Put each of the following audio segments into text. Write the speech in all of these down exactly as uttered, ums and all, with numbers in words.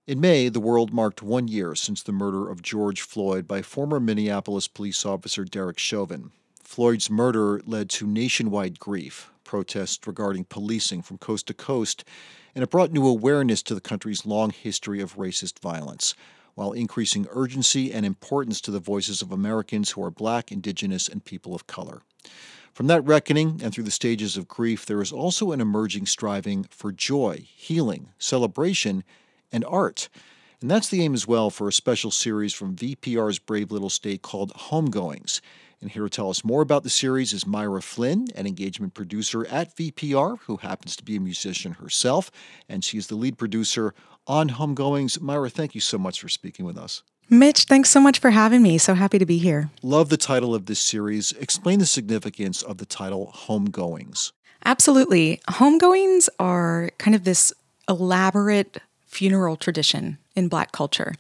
In May, the world marked one year since the murder of George Floyd by former Minneapolis police officer Derek Chauvin. Floyd's murder led to nationwide grief, protests regarding policing from coast to coast, and it brought new awareness to the country's long history of racist violence, while increasing urgency and importance to the voices of Americans who are Black, Indigenous, and people of color. From that reckoning and through the stages of grief, there is also an emerging striving for joy, healing, celebration, and art. And that's the aim as well for a special series from V P R's brave little state called Homegoings. And here to tell us more about the series is Myra Flynn, an engagement producer at V P R, who happens to be a musician herself, and she's the lead producer on Homegoings. Myra, thank you so much for speaking with us. Mitch, thanks so much for having me. So happy to be here. Love the title of this series. Explain the significance of the title Homegoings. Absolutely. Homegoings are kind of this elaborate funeral tradition in Black culture.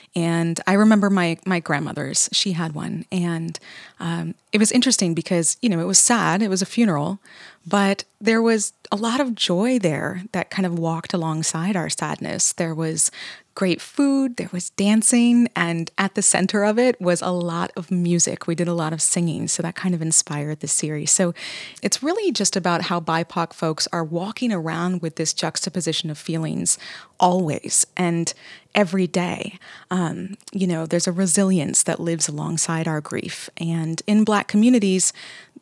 And I remember my my grandmother's, she had one. And um, it was interesting because, you know, it was sad. It was a funeral, but there was a lot of joy there that kind of walked alongside our sadness. There was great food, there was dancing, and at the center of it was a lot of music. We did a lot of singing, so that kind of inspired the series. So it's really just about how B I P O C folks are walking around with this juxtaposition of feelings always and every day. Um, you know, there's a resilience that lives alongside our grief. And in Black communities,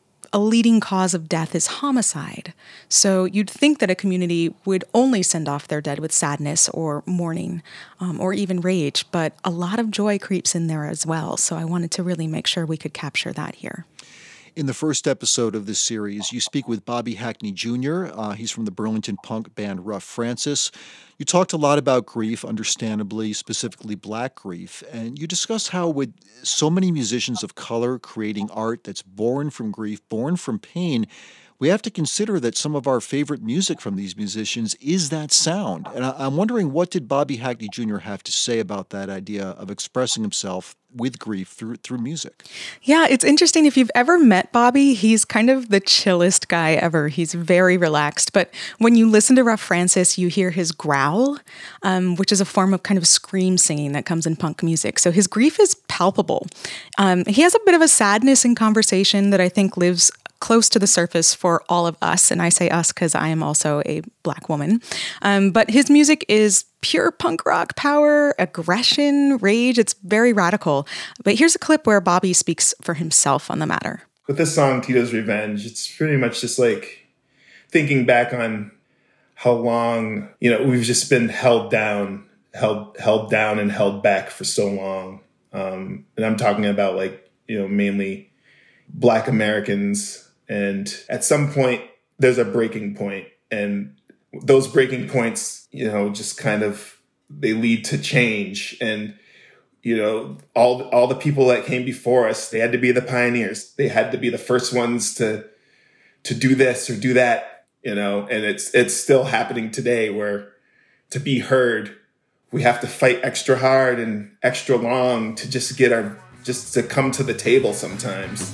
a leading cause of death is homicide. So you'd think that a community would only send off their dead with sadness or mourning um, or even rage, but a lot of joy creeps in there as well. So I wanted to really make sure we could capture that here. In the first episode of this series, you speak with Bobby Hackney Junior Uh, he's from the Burlington punk band Rough Francis. You talked a lot about grief, understandably, specifically Black grief, and you discuss how with so many musicians of color creating art that's born from grief, born from pain, we have to consider that some of our favorite music from these musicians is that sound. And I- I'm wondering, what did Bobby Hackney Junior have to say about that idea of expressing himself with grief through through music? Yeah, it's interesting. If you've ever met Bobby, he's kind of the chillest guy ever. He's very relaxed. But when you listen to Rough Francis, you hear his growl, um, which is a form of kind of scream singing that comes in punk music. So his grief is palpable. Um, he has a bit of a sadness in conversation that I think lives close to the surface for all of us. And I say us because I am also a Black woman. Um, but his music is pure punk rock power, aggression, rage. It's very radical. But here's a clip where Bobby speaks for himself on the matter. With this song, Tito's Revenge, it's pretty much just like thinking back on how long, you know, we've just been held down, held held down and held back for so long. Um, and I'm talking about like, you know, mainly Black Americans. And at some point, there's a breaking point. And those breaking points, you know, just kind of, they lead to change. And, you know, all, all the people that came before us, they had to be the pioneers. They had to be the first ones to, to do this or do that, you know, and it's, it's still happening today where to be heard, we have to fight extra hard and extra long to just get our, just to come to the table sometimes.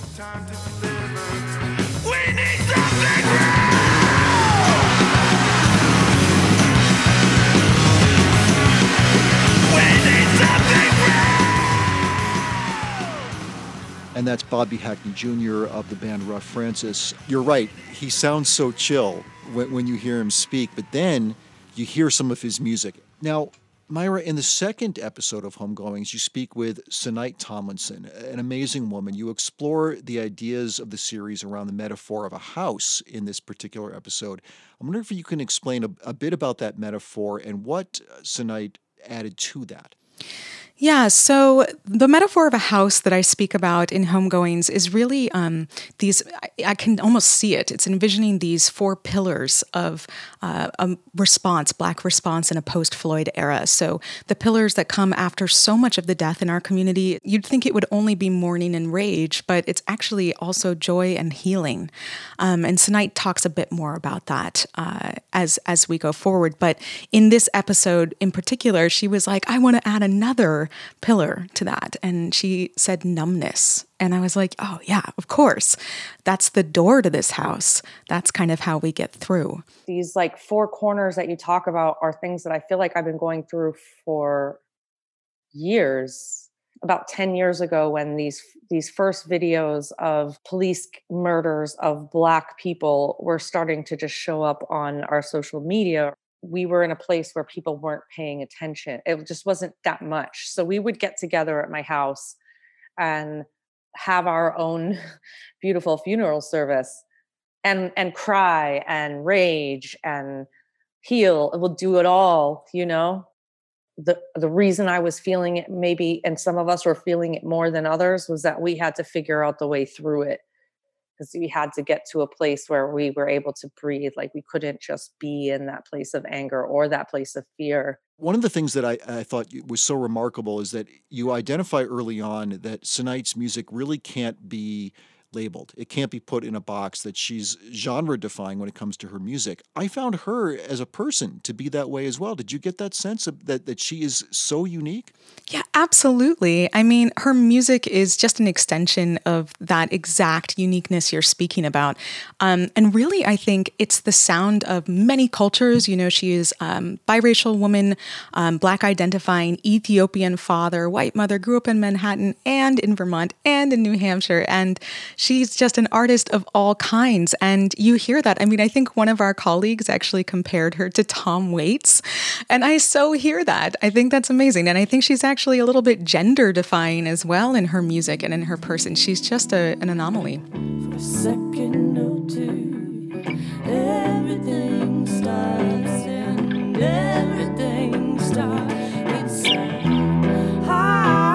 And that's Bobby Hackney Junior of the band Rough Francis. You're right, he sounds so chill when, when you hear him speak, but then you hear some of his music. Now, Myra, in the second episode of Homegoings, you speak with Sinight Tomlinson, an amazing woman. You explore the ideas of the series around the metaphor of a house in this particular episode. I'm wondering if you can explain a, a bit about that metaphor and what Sinight added to that. Yeah, so the metaphor of a house that I speak about in Homegoings is really um, these, I, I can almost see it. It's envisioning these four pillars of uh, a response, Black response in a post-Floyd era. So the pillars that come after so much of the death in our community, you'd think it would only be mourning and rage, but it's actually also joy and healing. Um, and Sinight talks a bit more about that uh, as, as we go forward. But in this episode in particular, she was like, I want to add another core pillar to that. And she said numbness. And I was like, oh, yeah, of course. That's the door to this house. That's kind of how we get through. These like four corners that you talk about are things that I feel like I've been going through for years. About ten years ago, when these these first videos of police murders of Black people were starting to just show up on our social media, we were in a place where people weren't paying attention. It just wasn't that much. So we would get together at my house and have our own beautiful funeral service and and cry and rage and heal. We'll do it all, you know? The the reason I was feeling it maybe, and some of us were feeling it more than others, was that we had to figure out the way through it, because we had to get to a place where we were able to breathe. Like we couldn't just be in that place of anger or that place of fear. One of the things that I, I thought was so remarkable is that you identify early on that Senight's music really can't be labeled. It can't be put in a box, that she's genre defying when it comes to her music. I found her as a person to be that way as well. Did you get that sense of that, that she is so unique? Yeah, absolutely. I mean, her music is just an extension of that exact uniqueness you're speaking about. Um, and really, I think it's the sound of many cultures. You know, she is um, biracial woman, um, Black identifying, Ethiopian father, white mother, grew up in Manhattan and in Vermont and in New Hampshire. And she's just an artist of all kinds. And you hear that. I mean, I think one of our colleagues actually compared her to Tom Waits. And I so hear that. I think that's amazing. And I think she's actually a little bit gender defying as well in her music and in her person. She's just a, an anomaly. For a second or two, everything starts and everything starts. It's hard.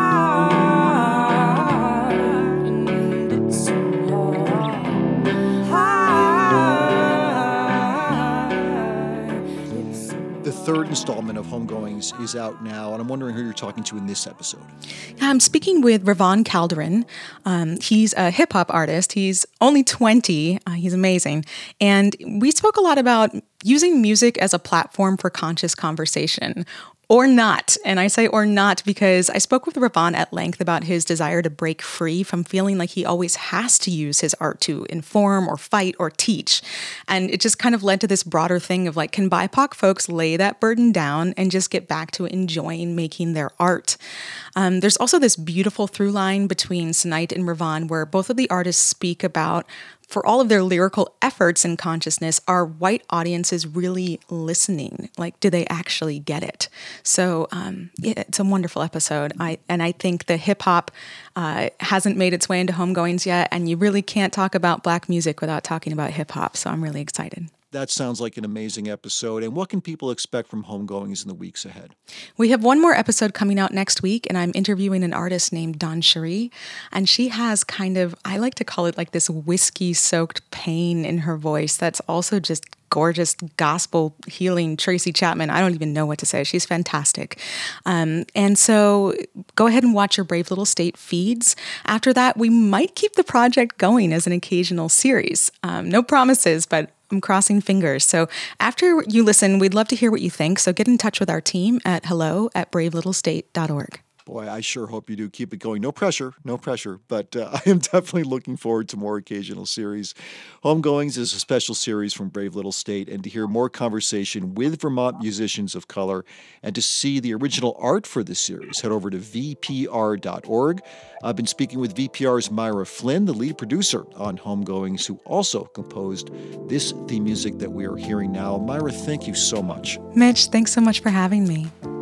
The third installment of Homegoings is out now, and I'm wondering who you're talking to in this episode. I'm speaking with Ravon Calderon. Um, he's a hip-hop artist. He's only twenty. Uh, he's amazing. And we spoke a lot about using music as a platform for conscious conversation. Or not. And I say or not because I spoke with Ravon at length about his desire to break free from feeling like he always has to use his art to inform or fight or teach. And it just kind of led to this broader thing of like, can B I P O C folks lay that burden down and just get back to enjoying making their art? Um, there's also this beautiful through line between Senight and Ravon where both of the artists speak about, for all of their lyrical efforts in consciousness, are white audiences really listening? Like, do they actually get it? So um, yeah, it's a wonderful episode. I And I think the hip hop uh, hasn't made its way into Homegoings yet, and you really can't talk about Black music without talking about hip hop. So I'm really excited. That sounds like an amazing episode. And what can people expect from Homegoings in the weeks ahead? We have one more episode coming out next week, and I'm interviewing an artist named Dawn Cherie. And she has kind of, I like to call it like this whiskey-soaked pain in her voice that's also just gorgeous gospel healing Tracy Chapman. I don't even know what to say. She's fantastic. Um, and so go ahead and watch your Brave Little State feeds. After that, we might keep the project going as an occasional series. Um, no promises, but I'm crossing fingers. So after you listen, we'd love to hear what you think. So get in touch with our team at hello at brave little state dot org. Boy, I sure hope you do keep it going. No pressure, no pressure, but uh, I am definitely looking forward to more occasional series. Homegoings is a special series from Brave Little State, and to hear more conversation with Vermont musicians of color and to see the original art for this series, head over to v p r dot org. I've been speaking with V P R's Myra Flynn, the lead producer on Homegoings, who also composed this theme music that we are hearing now. Myra, thank you so much. Mitch, thanks so much for having me.